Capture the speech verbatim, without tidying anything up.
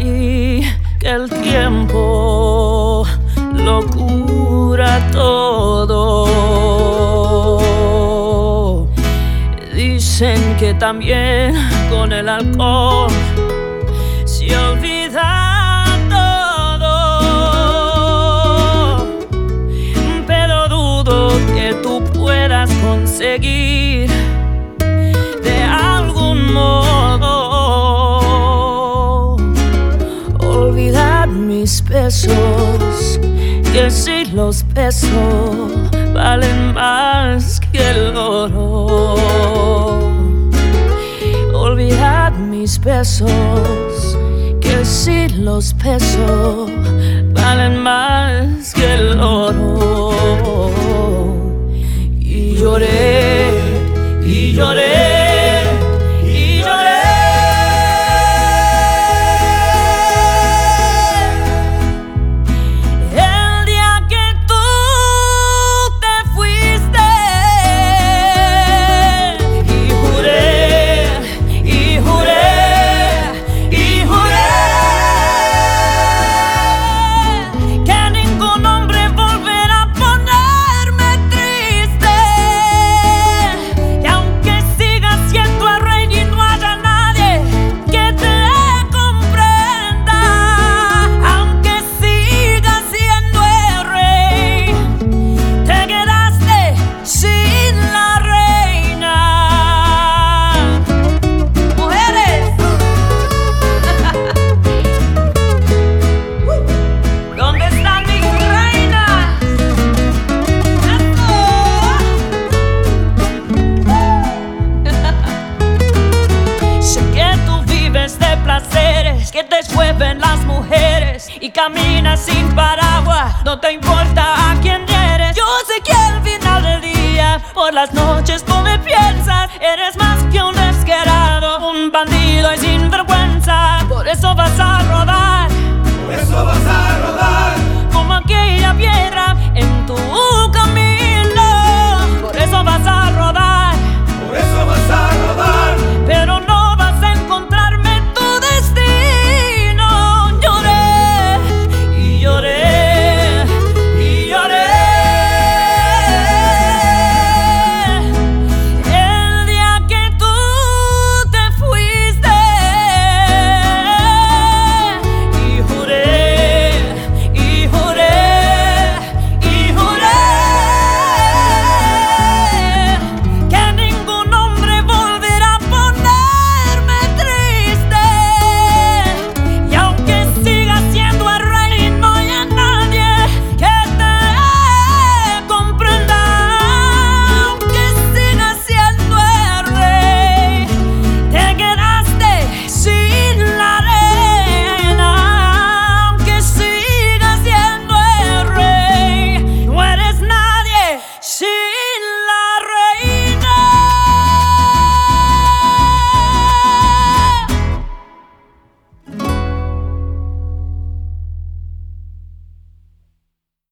ti que el tiempo lo cura todo. Dicen que también con el alcohol se olvida todo, pero dudo que tú puedas conseguir de algún modo olvidar mis besos, que si los besos valen más que el oro. Olvidar mis besos, que si los besos valen más que el oro. Y lloré, y lloré, y lloré. El día que tú te fuiste, y juré, y juré, y juré que ningún hombre volverá a ponerme triste. Y aunque sigas siendo el rey y no haya nadie que te comprenda, aunque sigas siendo el rey, te quedaste sin la reina. Mujeres, ¿dónde están mis reinas? Sé que tú vives de placeres que te mueven las mujeres y caminas sin paraguas. No te importa a quién